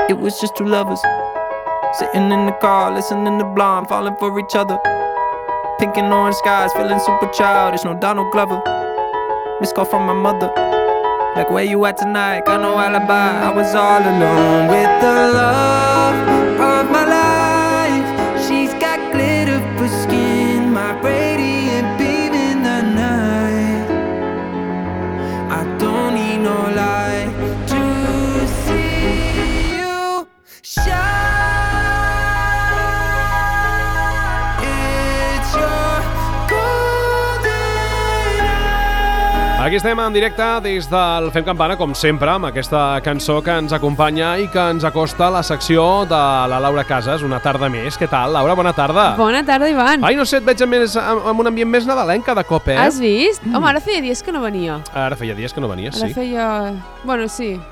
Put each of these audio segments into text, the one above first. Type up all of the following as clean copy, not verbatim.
It was just two lovers sitting in the car, listening to Blonde, falling for each other. Pink and orange skies, feeling super childish. No Donald Glover. Missed call from my mother. Like, where you at tonight? Got no alibi. I was all alone with the love of my life. She's got glitter for skin, my radiant beam in the night. I don't need no light to see you shine. It's your golden eye. Aquí estem en directe des del Fem Campana, com sempre, amb aquesta cançó que ens acompanya i que ens acosta a la secció de la Laura Casas, una tarda més. Què tal, Laura? Bona tarda. Bona tarda, Ivan. Ai, no sé, et veig amb un ambient més nadalenca de cop, eh? Has vist? Home, ara feia dies que no venia. Ara feia dies que no venies, Ara sí. feia... Bueno, sí.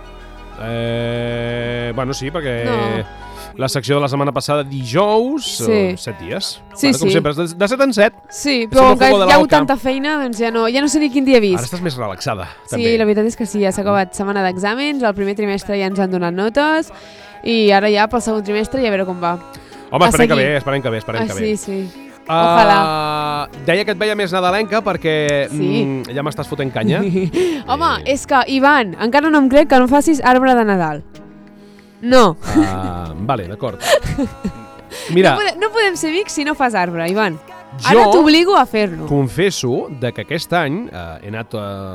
Bueno, sí, perquè... No. La secció de la setmana passada, dijous, Sí. 7 dies. Sí, Com sí. sempre, de 7 en 7. Sí, però el com que jugo de hi ha hagut l'Alca. tanta feina, doncs ja no sé ni quin dia he Ara vist. estàs més relaxada, Sí, també. la veritat és que sí, ja s'ha acabat setmana d'exàmens, el primer trimestre ja ens han donat notes i ara ja pel segon trimestre ja a veure com va. Home, a esperem que seguir. bé, esperem que bé. Sí, sí. Ojalà. Deia que et veia més nadalenca perquè Sí. ja m'estàs fotent canya. Home, és que, Ivan, encara no em crec que no facis arbre de Nadal. No. Vale, d'acord. Mira, No podem ser amics si no fas arbre, Ivan. Jo Ara t'obligo a fer-lo. confesso de que aquest any he anat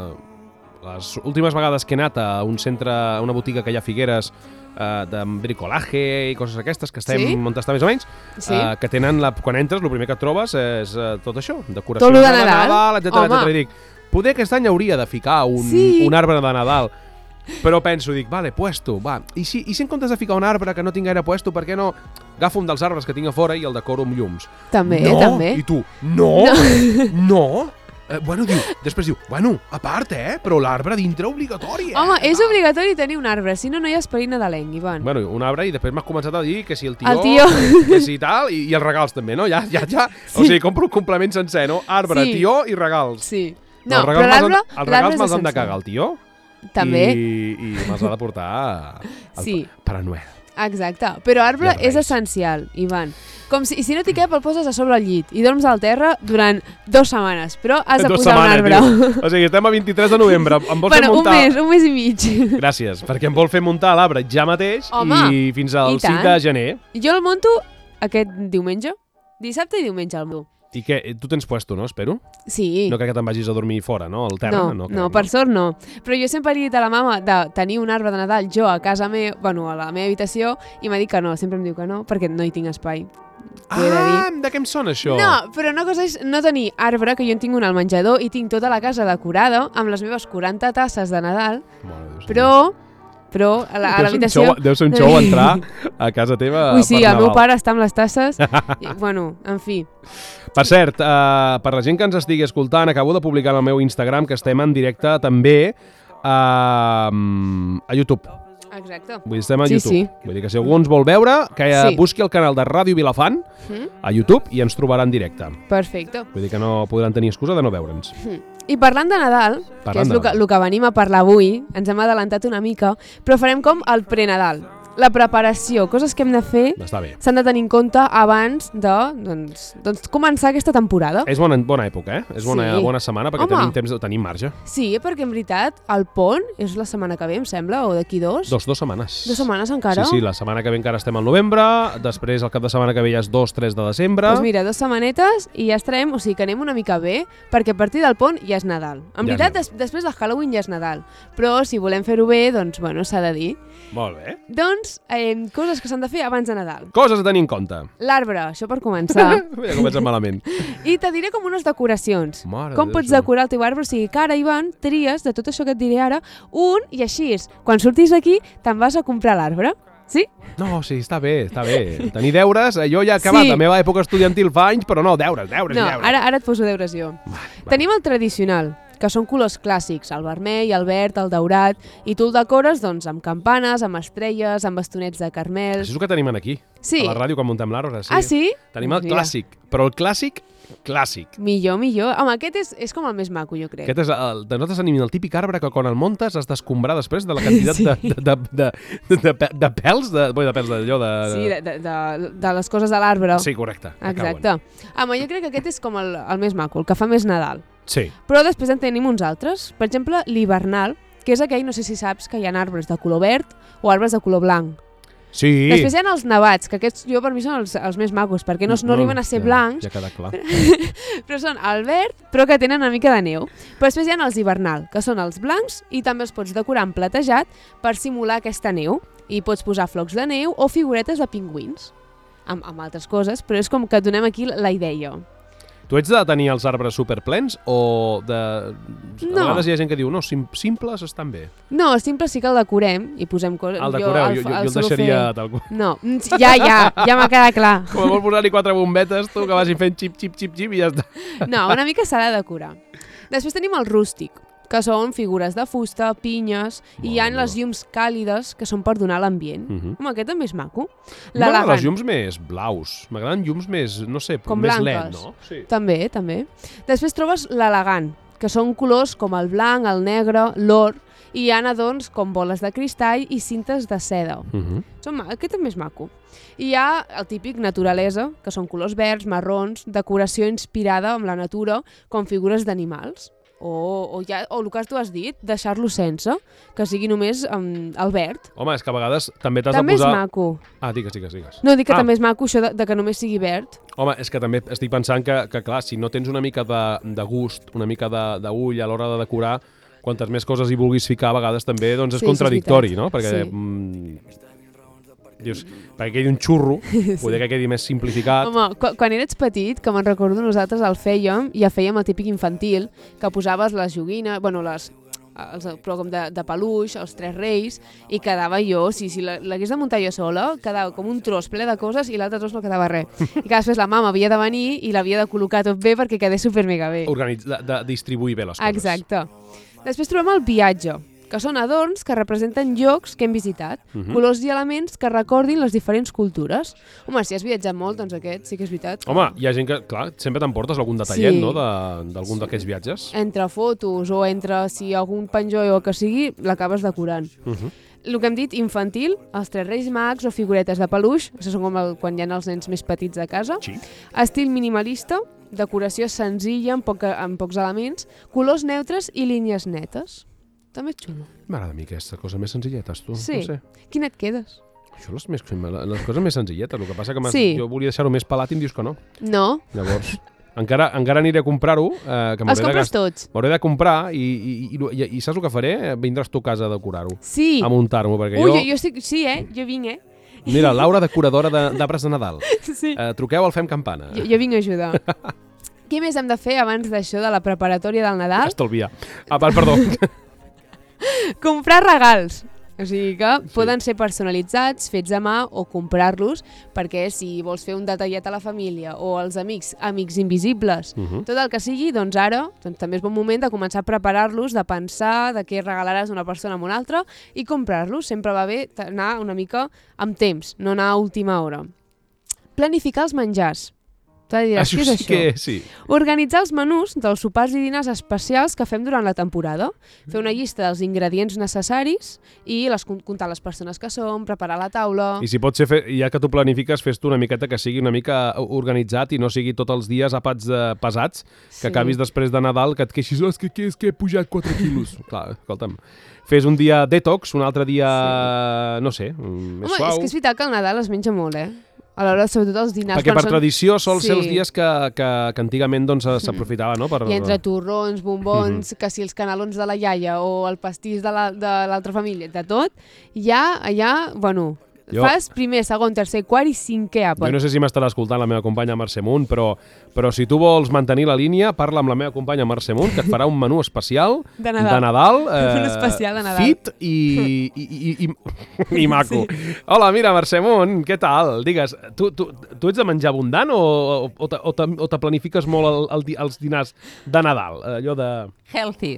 les últimes vegades que he anat a un centre, a una botiga que hi ha a Figueres de bricolaje i coses aquestes que estem Sí? on està més o menys, Sí. que tenen, quan entres, el primer que et trobes és tot això, decoracions Tot lo de Nadal. etcètera, Home. etcètera. I dic, poder aquest any hauria de ficar Sí. un arbre de Nadal. Però penso, dic, vale, puesto, va. I si en comptes de ficar un arbre que no tinc gaire puesto, per què no agafo un dels arbres que tinc a fora i el decoro amb llums? També, No! també. I tu, no? No? Després diu, a part, però l'arbre dintre obligatori, Home, és obligatori tenir un arbre, si no, no hi ha esperit nadalenc, Ivan. Bueno, un arbre i després m'has començat a dir que si el El tio. que si tal, i els regals també, no? Ja. O sigui, compro un complement sencer, no? Arbre, Sí. tio i regals. Sí. No, No, però l'arbre els regals és me'ls han de essencial. cagar el tio. També. I me'ls ha de portar el Sí. Pare Noel. Exacte, però arbre I els és reis. essencial, Ivan. Com si no t'hi cap, el poses a sobre el llit i dorms al terra durant 2 setmanes, però has de 2 posar setmanes, un arbre. tio. O sigui, estem a 23 de novembre. Em vols fer Bueno, muntar... un mes i mig. Gràcies, perquè em vol fer muntar l'arbre ja mateix. Home, I fins al i tant. 5 de gener. Jo el monto aquest diumenge, dissabte i diumenge el monto. I què? Tu tens puesto, no? Espero? Sí. No crec que te'n vagis a dormir fora, no? Al terra? No, per sort no. Però jo sempre he dit a la mama de tenir un arbre de Nadal jo a casa meva, bueno, a la meva habitació, i m'ha dit que no, sempre em diu que no, perquè no hi tinc espai. T'ho he de dir. De què em sona això? No, però una cosa és no tenir arbre, que jo en tinc un al menjador i tinc tota la casa decorada amb les meves 40 tasses de Nadal, però a l'habitació... Deu ser un xou entrar a casa teva Ui, sí, per el meu Nadal. pare està amb les tasses. I, bueno, en fi. Per cert, per la gent que ens estigui escoltant, acabo de publicar al meu Instagram que estem en directe també a YouTube. Exacte. Vull dir, estem a Sí, YouTube. sí. Vull dir que si algú ens vol veure, que Sí. busqui el canal de Ràdio Vilafant a YouTube i ens trobarà en directe. Perfecte. Vull dir que no podran tenir excusa de no veure'ns. I parlant de Nadal, que és el que venim a parlar avui, ens hem adelantat una mica, però farem com el pre-Nadal. La preparació, coses que hem de fer, Està bé. s'han de tenir en compte abans de doncs, començar aquesta temporada. És bona època, eh? És bona setmana perquè Home. tenim temps, tenim marge. Sí, perquè en veritat el pont és la setmana que ve, em sembla, o d'aquí 2? 2 setmanes. 2 setmanes encara? Sí, la setmana que ve encara estem al novembre, després el cap de setmana que ve ja és 2-3 de desembre. Doncs mira, 2 setmanetes i ja estarem, o sigui que anem una mica bé, perquè a partir del pont ja és Nadal. En veritat, després de Halloween ja és Nadal, però si volem fer-ho bé, doncs, bueno, s'ha de dir. Molt bé. Doncs, coses que s'han de fer abans de Nadal. Coses a tenir en compte. L'arbre, això per començar. Ja comença malament. I te diré com unes decoracions. Mare Com de pots Déu. decorar el teu arbre? O sigui que ara, Ivan, tries de tot això que et diré ara, un, i així, quan surtis d'aquí, te'n vas a comprar l'arbre. Sí? No, sí, està bé, està bé. Tenir deures, jo ja he acabat la meva època estudiantil fa anys, però no, deures. No, ara et poso deures jo. Tenim el tradicional, que són colors clàssics, el vermell, el verd, el daurat, i tu el decores doncs, amb campanes, amb estrelles, amb bastonets de carmel... Això és el que tenim aquí, Sí. a la ràdio quan muntem l'arbre. Sí. Ah, sí? Tenim el Mira. clàssic, però el clàssic. Millor. Home, aquest és com el més maco, jo crec. Aquest és de nosaltres tenim el típic arbre que quan el muntes has d'escombrar després de la quantitat de pèls, de pèls d'allò de... Sí, de les coses de l'arbre. Sí, correcte. que Exacte. Home, jo crec que aquest és com el més maco, el que fa més Nadal. cauen. Sí. Però després en tenim uns altres. Per exemple, l'hivernal, que és aquell, no sé si saps, que hi ha arbres de color verd o arbres de color blanc. Sí. Després hi ha els nevats, que aquests jo per mi són els més macos, perquè no arriben a ser blancs, Ja queda clar. però són el verd, però que tenen una mica de neu. Però després hi ha els hivernal, que són els blancs i també els pots decorar en platejat per simular aquesta neu. I pots posar flocs de neu o figuretes de pingüins, amb altres coses, però és com que et donem aquí la idea. Tu ets de tenir els arbres superplens o de... No. A vegades hi ha gent que diu, no, simples estan bé. No, simple sí que el decorem i posem coses. El decoreu, jo el deixaria tal qual. No, ja m'ha quedat clar. Com a molt posar-hi 4 bombetes, tu que vagin fent xip, xip, xip, xip i ja està. No, una mica s'ha de decorar. Després tenim el rústic, que són figures de fusta, pinyes, i hi ha les llums càlides, que són per donar l'ambient. Home, aquest també és maco. M'agraden les llums més blaus, m'agraden llums més, no sé, com més blanques. LED, no? Sí. També. Després trobes l'elegant, que són colors com el blanc, el negre, l'or, i hi ha adorns com boles de cristall i cintes de seda. Aquest també és maco. I hi ha el típic naturalesa, que són colors verds, marrons, decoració inspirada amb la natura, com figures d'animals. O el que tu has dit, deixar-lo sense, que sigui només el verd. Home, és que a vegades també t'has de També posar... és maco. Ah, digues. No, dic que també és maco això de que només sigui verd. Home, és que també estic pensant que clar, si no tens una mica de gust, una mica d'ull a l'hora de decorar, quantes més coses hi vulguis ficar, a vegades també doncs, és contradictori, no? Perquè... dius, perquè quedi un xurro, poder que quedi més simplificat. Home, quan eres petit, que me'n recordo, nosaltres el fèiem, i ja fèiem el típic infantil, que posaves les joguines, però com de peluix, els tres reis, i quedava jo, si l'hagués de muntar jo sola, quedava com un tros ple de coses i l'altre tros no quedava res. I que després la mama havia de venir i l'havia de col·locar tot bé perquè quedés super mega bé. De distribuir bé les coses. Exacte. Després trobem el viatge, que són adorns que representen llocs que hem visitat, colors i elements que recordin les diferents cultures. Home, si has viatjat molt, doncs aquest sí que és veritat. Home, hi ha gent que, clar, sempre t'emportes algun detallet, no?, d'algun d'aquests viatges. Entre fotos o entre si algun penjó o el que sigui, l'acabes decorant. El que hem dit, infantil, els tres reis mags o figuretes de peluix, això són com quan hi ha els nens més petits de casa. Sí. Estil minimalista, decoració senzilla amb pocs elements, colors neutres i línies netes. També és xulo. M'agrada a mi aquesta cosa més senzilletes, tu. Sí. No sé. Quina et quedes? Això les coses més senzilletes. El que passa que jo volia deixar-ho més pelat i em dius que no. No. Llavors, encara aniré a comprar-ho. Els compres tots? M'hauré de comprar i saps el que faré? Vindràs tu a casa a decorar-ho. Sí. A muntar-m'ho, perquè jo estic... Sí, jo vinc, Mira, Laura, decoradora d'arbres de Nadal. Sí. Truqueu al Fem Campana. Jo vinc a ajudar. Què més hem de fer abans d'això de la preparatòria del Nadal? Estalviar. Perdó. Comprar regals. O sigui que poden ser personalitzats, fets a mà o comprar-los, perquè si vols fer un detallet a la família o als amics invisibles, tot el que sigui, doncs ara també és bon moment de començar a preparar-los, de pensar de què regalaràs a una persona a una altra i comprar-los. Sempre va bé anar una mica amb temps, no anar a última hora. Planificar els menjars. Diràs, això sí que sí. Organitzar els menús dels sopars i dinars especials que fem durant la temporada. Fer una llista dels ingredients necessaris i comptar les persones que som, preparar la taula... I si pot ser, ja que tu planifiques, fes-te una miqueta que sigui una mica organitzat i no sigui tots els dies àpats pesats, que acabis després de Nadal que et queixis, és que he pujat 4 quilos. Clar, escolta'm, fes un dia detox, un altre dia, no sé, més suau. Home, és que és veritat que el Nadal es menja molt, a l'hora, sobretot els dinars. Perquè per tradició sol ser els dies que antigament s'aprofitava, no? I entre torrons, bombons, que si els canelons de la iaia o el pastís de l'altra família, de tot, allà, bueno, Fas primer, segon, tercer, quart i cinquè àpat. Jo no sé si m'estarà escoltant la meva companya Mercè Munt, però si tu vols mantenir la línia, parla amb la meva companya Mercè Munt, que et farà un menú especial de Nadal. Un especial de Nadal. Fit i maco. Sí. Hola, mira, Mercè Munt, què tal? Digues, tu ets de menjar abundant o te planifiques molt els dinars de Nadal? Allò de... Healthy,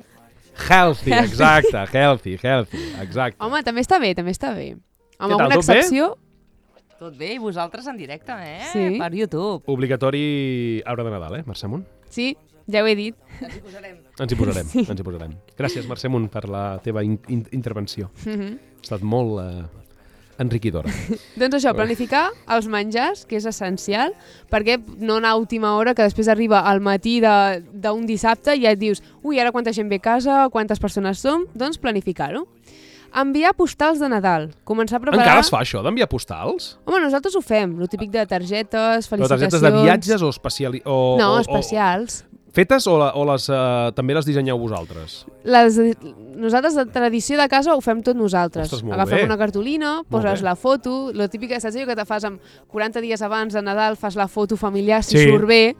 exacte, healthy, exacte. Home, també està bé. Amb Què tal, alguna tot bé? excepció... tot bé, i vosaltres en directe, Sí. Per YouTube. Obligatori arbre de Nadal, Mercè Munt? Sí, ja ho he dit. Ens hi posarem. Gràcies, Mercè Munt, per la teva intervenció. Ha estat molt enriquidora. Doncs això, planificar els menjars, que és essencial, perquè no anar a última hora, que després arriba al matí d'un dissabte i ja et dius, ui, ara quanta gent ve a casa, quantes persones som, doncs planificar-ho. Enviar postals de Nadal. Començar a preparar... Encara es fa això, d'enviar postals? Home, nosaltres ho fem, el típic de targetes, felicitacions... Però targetes de viatges o especials? No, especials. Fetes o també les dissenyeu vosaltres? Nosaltres, de tradició de casa, ho fem tot nosaltres. Ostres, molt Agafem bé. una cartolina, poses la foto, la típica, saps allò que te fas amb 40 dies abans de Nadal, fas la foto familiar, si surt bé,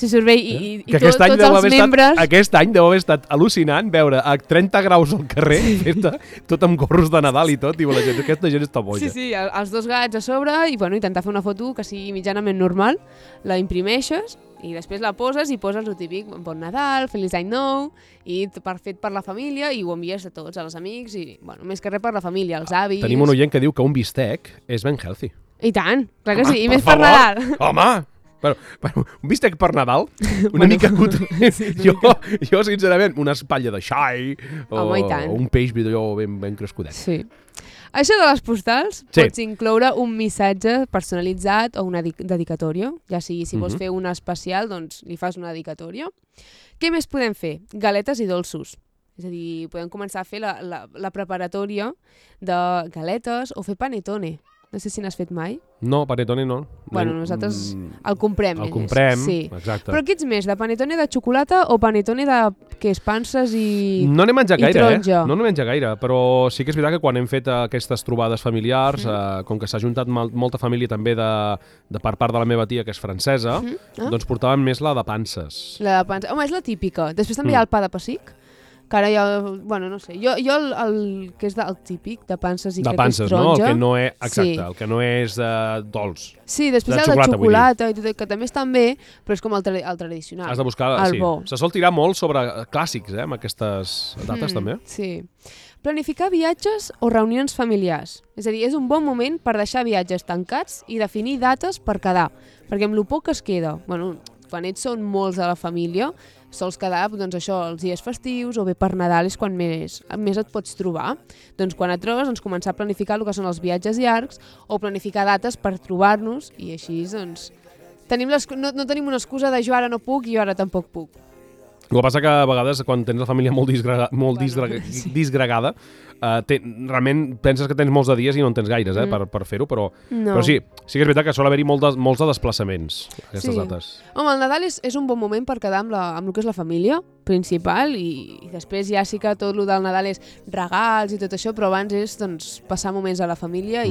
i tots els membres... Aquest any deu haver estat al·lucinant veure a 30 graus al carrer, tot amb gorros de Nadal i tot, i aquesta gent està boja. Sí, els dos gats a sobre, i intentar fer una foto que sigui mitjanament normal, la imprimeixes, i després la poses i poses el típic Bon Nadal, Feliç Any Nou, i fet per la família, i ho envies a tots, als amics, i més que res per la família, als avis... Tenim un oient que diu que un bistec és ben healthy. I tant, clar que sí, i més per Nadal. Home! Però, un bistec per Nadal, una mica cutre. Jo, sincerament, una espatlla de xai o un peix vidrió ben crescudet. Sí. Això de les postals, pots incloure un missatge personalitzat o una dedicatòria. Ja sigui, si vols fer una especial, doncs li fas una dedicatòria. Què més podem fer? Galetes i dolços. És a dir, podem començar a fer la preparatòria de galetes o fer panetone. No sé si n'has fet mai. No, panetone no. Nosaltres el comprem. El comprem, sí. exacte. Però què ets més, de panetone de xocolata o panetone de panses i No n'he menjat gaire, taronja? No n'he menjat gaire, però sí que és veritat que quan hem fet aquestes trobades familiars, com que s'ha juntat molta família també per part de la meva tia, que és francesa, doncs portàvem més la de panses. La de panses. Home, és la típica. Després també hi ha el pa de pessic, que ara ja, no sé, jo el que és el típic de panses i crec que és taronja. No? El que no és, exacte, el que no és dolç. Sí, després hi ha el de xocolata, i tot, que també estan bé, però és com el tradicional. Has de buscar, el bo. Se sol tirar molt sobre clàssics, amb aquestes dates també. Sí. Planificar viatges o reunions familiars. És a dir, és un bon moment per deixar viatges tancats i definir dates per quedar, perquè amb el poc que es queda, quan són molts de la família, sols quedar, doncs això, els dies festius o bé per Nadal és quan més et pots trobar. Doncs quan et trobes, començar a planificar el que són els viatges llargs o planificar dates per trobar-nos i així, doncs, no tenim una excusa de jo ara no puc i jo ara tampoc puc. El que passa que a vegades quan tens la família molt disgregada, realment penses que tens molts de dies i no en tens gaires per fer-ho, però sí que és veritat que sol haver-hi molts de desplaçaments aquestes dates. Home, el Nadal és un bon moment per quedar amb el que és la família principal i després ja sí que tot el del Nadal és regals i tot això, però abans és passar moments a la família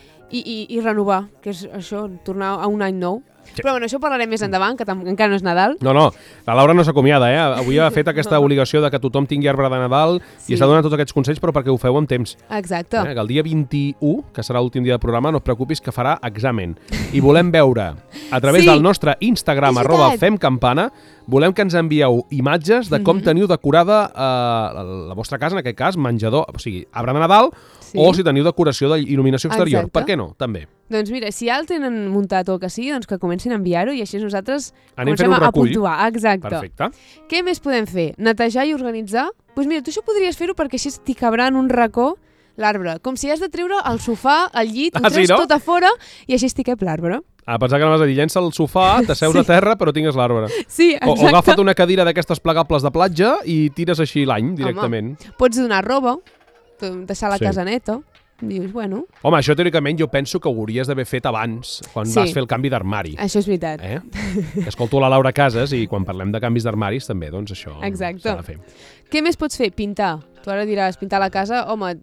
i renovar, que és això, tornar a un any nou. Sí. Però això parlarem més endavant, que encara no és Nadal. No, la Laura no s'acomiada, Avui ha fet aquesta obligació de que tothom tingui arbre de Nadal i està donant tots aquests consells, però perquè ho feu amb temps. Exacte. Que el dia 21, que serà l'últim dia del programa, no et preocupis que farà examen. I volem veure, a través del nostre Instagram, @femcampana, volem que ens envieu imatges de com teniu decorada la vostra casa, en aquest cas, menjador, o sigui, arbre de Nadal, o si teniu decoració d'il·luminació exterior. Exacte. Per què no, també? Doncs mira, si ja el tenen muntat o el que sigui, doncs que comencin a enviar-ho i així nosaltres comencem a puntuar. Exacte. Perfecte. Què més podem fer? Netejar i organitzar? Doncs mira, tu això podries fer-ho perquè així t'hi cabrà en un racó l'arbre. Com si has de treure el sofà, el llit, ho treus tot a fora i així t'hi cap l'arbre. Pensar que anaves a dir, llença el sofà, t'asseus a terra, però tingues l'arbre. Sí, exacte. O agafa't una cadira d'aquestes plegables de platja i tires així l'any directament. Pots donar roba, deixar la casa neta. Dius, bueno... Home, això teòricament jo penso que ho hauries d'haver fet abans, quan vas fer el canvi d'armari. Això és veritat. Escolto la Laura Casas i quan parlem de canvis d'armaris també, doncs això s'ha de fer. Què més pots fer? Pintar. Tu ara diràs, pintar la casa, home,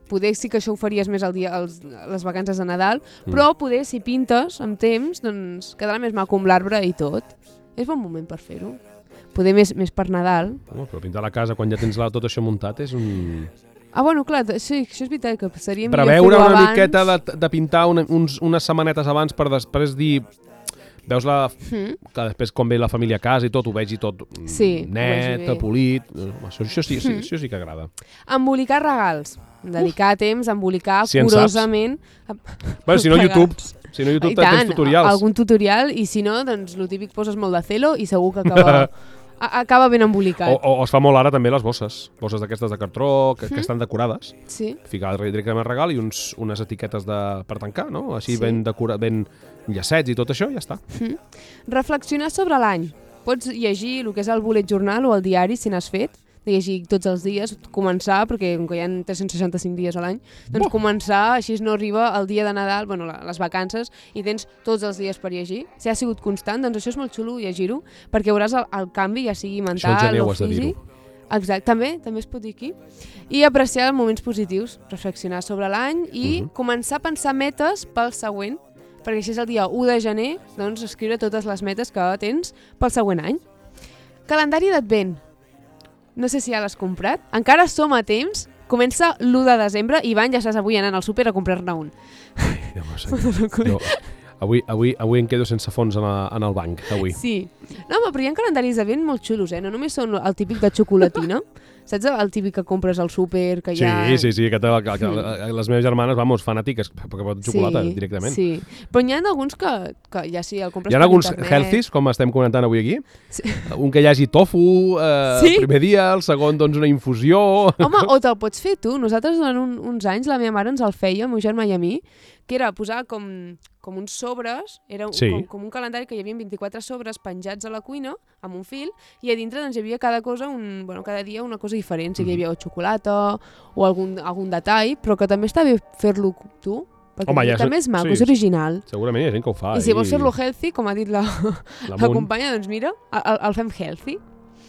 poder sí que això ho faries més les vacances de Nadal, però poder, si pintes amb temps, doncs quedarà més maco amb l'arbre i tot. És bon moment per fer-ho. Poder més per Nadal. Home, però pintar la casa quan ja tens tot això muntat és un... Ah, bueno, clar, sí, això és veritat, que seria millor Preveure fer-ho una abans. miqueta de pintar unes setmanetes abans per després dir... Veus que després quan ve la família a casa i tot, ho vegi tot Sí, ho net, vegi bé. polit... Això sí que agrada. Embolicar regals. Dedicar temps a embolicar Si en saps. curosament. Bueno, si no regals. YouTube, si no YouTube I tant, tens tutorials. algun tutorial, i si no, doncs el típic poses molt de celo i segur que acaba ben embolicat. O es fa molt ara també les bosses d'aquestes de cartró que estan decorades. Sí. Ficar directament al regal i unes etiquetes per tancar, no? Així Sí. ben llacets i tot això, ja està. Reflexionar sobre l'any. Pots llegir el que és el bullet journal o el diari, si n'has fet, de llegir tots els dies, començar, perquè com que hi ha 365 dies a l'any, doncs començar, així no arriba el dia de Nadal, bueno, les vacances, i tens tots els dies per llegir. Si ha sigut constant, doncs això és molt xulo llegir-ho, perquè veuràs el canvi, ja sigui Això al mental gener ho o has de físic. dir-ho. Exacte, també es pot dir aquí. I apreciar els moments positius, reflexionar sobre l'any i començar a pensar metes pel següent, perquè així és el dia 1 de gener, doncs escriure totes les metes que tens pel següent any. Calendari d'Advent. No sé si ja l'has comprat. Encara som a temps. Comença l'1 de desembre i Ivan, ja estàs avui anant al súper a comprar-ne un. Ai, Déu meu senyor. Avui em quedo sense fons en el banc, avui. Sí. No, home, però hi ha calendaris d'Advent molt xulos, No només són el típic de xocolatina. Saps el típic que compres al súper, que Sí, ja... sí, que les meves germanes, vamos, fanàtiques, perquè poden xocolata directament. Sí, però n'hi ha alguns que ja sí, el compres Hi ha per alguns internet. healthies, com estem comentant avui aquí. Sí. Un que hi hagi tofu Sí? el primer dia, el segon, doncs, una infusió... Home, o te'l pots fer tu. Nosaltres durant uns anys la meva mare ens el feia, el meu germà i a mi, que era posar com uns sobres, era Sí. com un calendari que hi havia 24 sobres penjats a la cuina, amb un fil, i a dintre doncs, hi havia cada dia una cosa diferent. Sí que hi havia o xocolata o algun detall, però que també està bé fer-lo tu, perquè Home, ja és- també és maco, sí. és original. Segurament hi ha gent que ho fa. I si vols fer-lo healthy, com ha dit la Munt. companya, doncs mira, el fem healthy.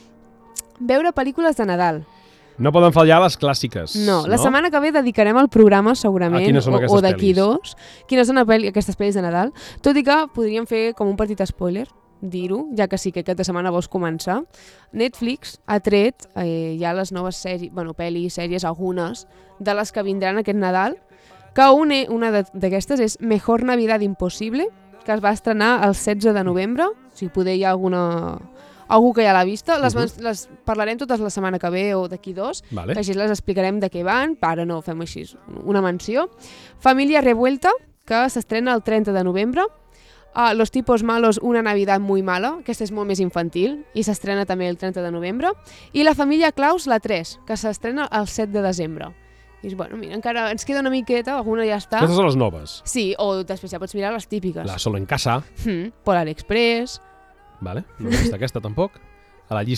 Veure pel·lícules de Nadal. No poden fallar les clàssiques. No, la setmana que ve dedicarem el programa, segurament, A quines són o aquestes d'aquí pel·lis? 2, quines són aquestes pel·lis de Nadal, tot i que podríem fer com un petit spoiler, dir-ho, ja que sí que aquesta setmana vols començar. Netflix ha tret ja les noves pel·lis, sèries, algunes, de les que vindran aquest Nadal, que una d'aquestes és Mejor Navidad Impossible, que es va estrenar el 16 de novembre, si poder hi ha algú que ja l'ha vista. Les parlarem totes la setmana que ve o d'aquí 2, Vale. que així les explicarem de què van, ara no fem així una menció. Familia Revuelta, que s'estrena el 30 de novembre. Los tipos malos, una Navidad muy mala, aquesta és molt més infantil i s'estrena també el 30 de novembre. I La família Claus, la 3, que s'estrena el 7 de desembre. I bueno, mira, encara ens queda una miqueta, alguna ja està. Aquestes són les noves. Sí, o després ja pots mirar les típiques. La Solo en Casa, Polar Express. vale? No he vist aquesta tampoc. A la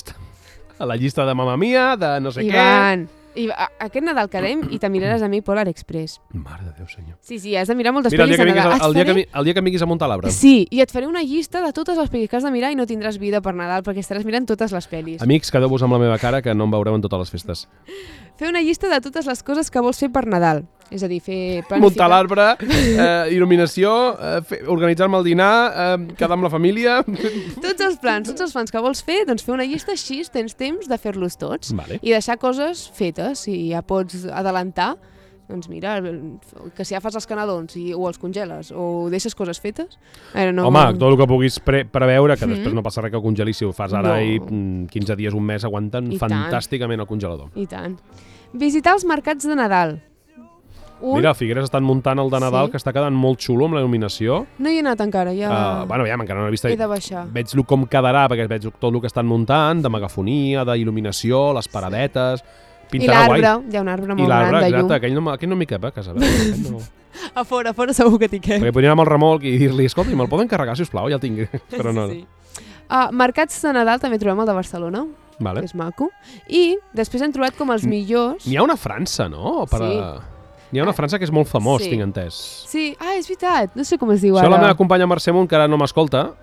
llista de Mamma Mia, de no sé Ivan, aquest Nadal quedem i te miraràs a mi Polar Express. què. Mare de Déu, senyor. Sí, has de mirar moltes Mira, el pel·lis dia de que Nadal. el dia que em vinguis a muntar l'arbre. Sí, i et faré una llista de totes les pel·lis que has de mirar i no tindràs vida per Nadal perquè estaràs mirant totes les pel·lis. Amics, quedeu-vos amb la meva cara que no em veureu en totes les festes. Fer una llista de totes les coses que vols fer per Nadal. És a dir, fer Muntar l'arbre, il·luminació, organitzar-me el dinar, quedar amb la família... Tots els plans que vols fer, doncs fer una llista, així tens temps de fer-los tots. Vale. I deixar coses fetes, si ja pots adelantar, doncs mira, que si ja fas els canelons o els congeles o deixes coses fetes... No... Home, tot el que puguis preveure, que després no passa res que ho congelis, si ho fas ara No. i 15 dies, un mes, aguanten I tant. fantàsticament al congelador. I tant. Visitar els mercats de Nadal. Mira, a Figueres estan muntant el de Nadal, Sí. que està quedant molt xulo amb la il·luminació. No hi he anat encara, ja Bueno, ja, encara no l'he vist. he de baixar. Veig com quedarà, perquè veig tot el que estan muntant, de megafonia, d'il·luminació, les paradetes... I Pintarà guai. l'arbre, hi ha un arbre I molt gran l'arbre, de llum. exacte, aquell no m'hi cap a casa. No. A fora segur que t'hi cap. Perquè podria anar amb el remolc i dir-li, escolta, me'l poden carregar, sisplau, ja el tinc. Però no. Sí. Mercats de Nadal també trobem el de Barcelona, Vale. que és maco. I després hem trobat com els millors... N'hi ha una a França, no? Sí. N'hi ha una a França que és molt famós, Sí. tinc entès. Sí, és veritat, no sé com es diu Això ara. la meva companya Mercè Munt, que ara no m'escolta,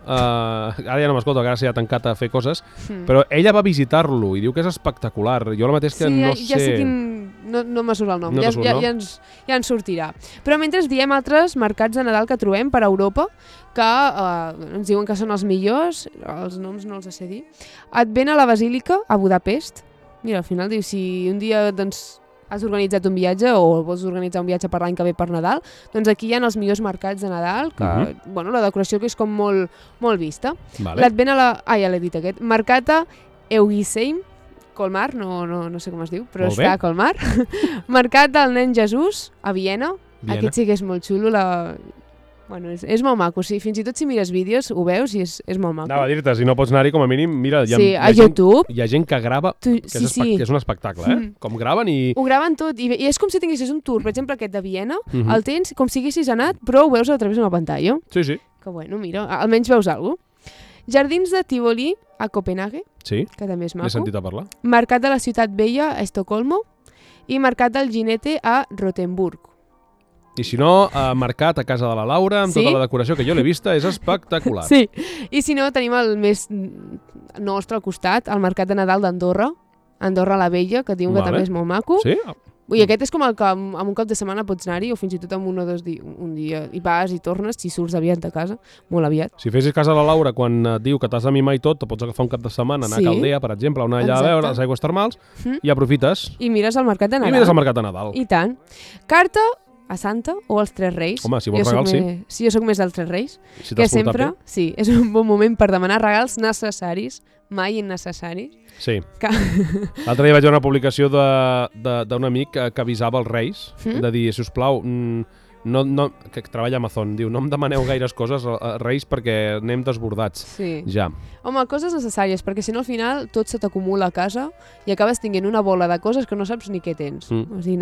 ara ja no m'escolta, que ara s'ha tancat a fer coses, però ella va visitar-lo i diu que és espectacular. Jo la mateix que sí, no ja sé... sé no me surt el nom, No te surt, no? ja ens sortirà. Però mentre diem altres mercats de Nadal que trobem per Europa, que ens diuen que són els millors, els noms no els sé dir. Advent a la Basílica, a Budapest. Mira, al final diu, si un dia doncs, has organitzat un viatge o vols organitzar un viatge per l'any que ve per Nadal, doncs aquí hi ha els millors mercats de Nadal, que bueno, la decoració que és com molt, molt vista. Vale. L'Advent a la... ja l'he dit aquest. Mercat a Eugisheim, Colmar, no sé com es diu, però Molt bé. està a Colmar. Mercat del Nen Jesús, a Viena. Aquest sí que és molt xulo. Bueno, és molt maco. Sí, fins i tot si mires vídeos ho veus i és molt maco. Anava a dir-te, si no pots anar-hi, com a mínim, mira, Sí, a YouTube. Hi ha gent que grava, que és un espectacle, Com graven i... Ho graven tot, i és com si tinguessis un tour, per exemple aquest de Viena, el tens com si haguessis anat, però ho veus a través d'una pantalla. Sí. Que bueno, mira, almenys veus alguna cosa. Jardins de Tivoli a Copenhague, Sí, que també és n'he maco. sentit a parlar. Mercat de la Ciutat Vella a Estocolmo i Mercat del Ginete a Rothenburg. I si no, mercat a casa de la Laura, amb tota la decoració que jo l'he vista, és espectacular. Sí, i si no, tenim el més nostre al costat, el Mercat de Nadal d'Andorra, Andorra la Vella, que diuen que també és molt maco. Sí? I aquest és com el que amb un cop de setmana pots anar-hi, o fins i tot amb un dia, i vas i tornes, si surts aviat de casa, molt aviat. Si fessis casa a la Laura quan et diu que t'has de mimar i tot, te pots agafar un cap de setmana, anar a Caldea, per exemple, anar allà a veure les aigües termals, i aprofites. I mires el Mercat de Nadal. I mires el Mercat de Nadal. I tant. Carta a Santa o als Tres Reis. Home, si vols regals, sí. Sí, jo sóc més dels Tres Reis. Si que t'has portat sempre, bé. sí, és un bon moment per demanar regals necessaris, mai innecessaris. Sí. L'altre dia vaig veure una publicació d'un amic que avisava els Reis, de dir, sisplau, que treballa a Amazon, diu, no em demaneu gaires coses, Reis, perquè anem desbordats. Sí. Ja. Home, coses necessàries, perquè si no al final tot se t'acumula a casa i acabes tinguent una bola de coses que no saps ni què tens. O sigui,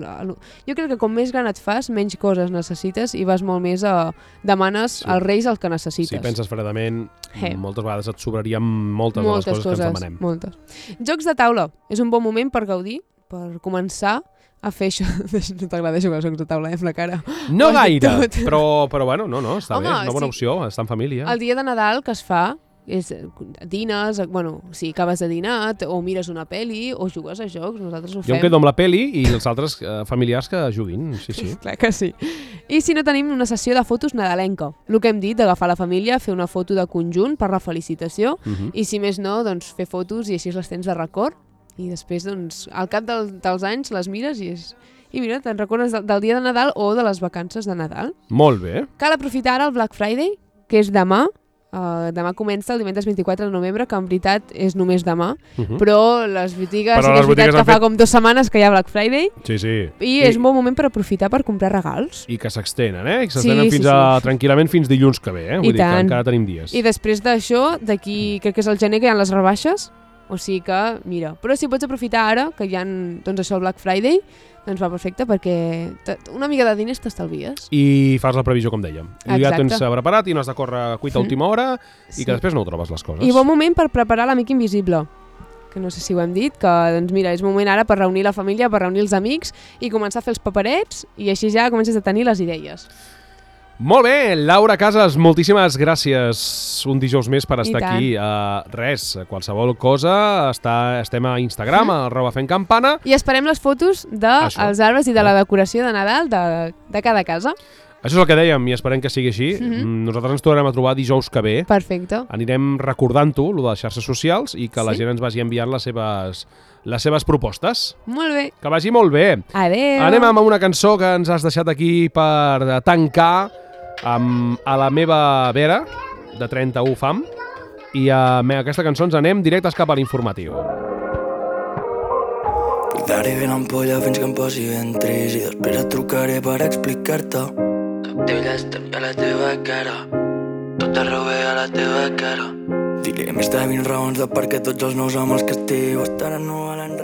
jo crec que com més gran et fas, menys coses necessites i vas molt més a... demanes als Reis el que necessites. Si penses fredament, moltes vegades et sobrarien moltes de les coses que ens demanem. Moltes. Jocs de taula. És un bon moment per gaudir, per començar a fer això. No t'agrada jugar als jocs de taula, la cara. No gaire, però bueno, no, està bé, és una bona opció, està en família. El dia de Nadal que es fa és dines, bueno, si acabes de dinar o mires una pel·li o jugues a jocs, nosaltres ho fem. Jo em quedo amb la pel·li i els altres familiars que juguin, sí. Clar que sí. I si no, tenim una sessió de fotos nadalenca. El que hem dit, d'agafar la família, fer una foto de conjunt per la felicitació i si més no, doncs fer fotos i així les tens de record i després, doncs, al cap dels anys les mires i mira, te'n recordes del dia de Nadal o de les vacances de Nadal. Molt bé. Cal aprofitar ara el Black Friday, que és demà. Demà comença el divendres 24 de novembre, que en veritat és només demà, però les botigues, sí que és veritat que fa com 2 setmanes que hi ha Black Friday, i és un bon moment per aprofitar per comprar regals. I que s'extenen, que s'extenen tranquil·lament fins dilluns que ve, vull dir que encara tenim dies. I després d'això, d'aquí crec que és el gener que hi ha les rebaixes, o sigui que, mira, però si pots aprofitar ara, que hi ha, doncs això, el Black Friday, doncs va perfecte, perquè una mica de diners t'estalvies. I fas la previsió, com dèiem. I ja tens preparat i no has de córrer a cuita a última hora i que després no ho trobes les coses. I bon moment per preparar l'amic invisible, que no sé si ho hem dit, que doncs mira, és moment ara per reunir la família, per reunir els amics i començar a fer els paperets i així ja comences a tenir les idees. Molt bé, Laura Casas, moltíssimes gràcies un dijous més per estar aquí. Res, qualsevol cosa, estem a Instagram, @fentcampana. I esperem les fotos dels arbres i de la decoració de Nadal de cada casa. Això és el que dèiem i esperem que sigui així. Nosaltres ens tornarem a trobar dijous que ve. Perfecte. Anirem recordant-ho, el de les xarxes socials, i que la gent ens vagi enviant les seves propostes. Molt bé. Que vagi molt bé. Adéu. Anem amb una cançó que ens has deixat aquí per tancar amb A la meva Vera, de 31 Fam, i amb aquesta cançó ens anem directes cap a l'informatiu. Portaré ben ampolla fins que em posi ben trist i després et trucaré per explicar-te. Cap teu llàstim a la teva cara, tot arreu ve a la teva cara. Diré més de 20 raons de per què tots els meus homes que estimo estaran no valen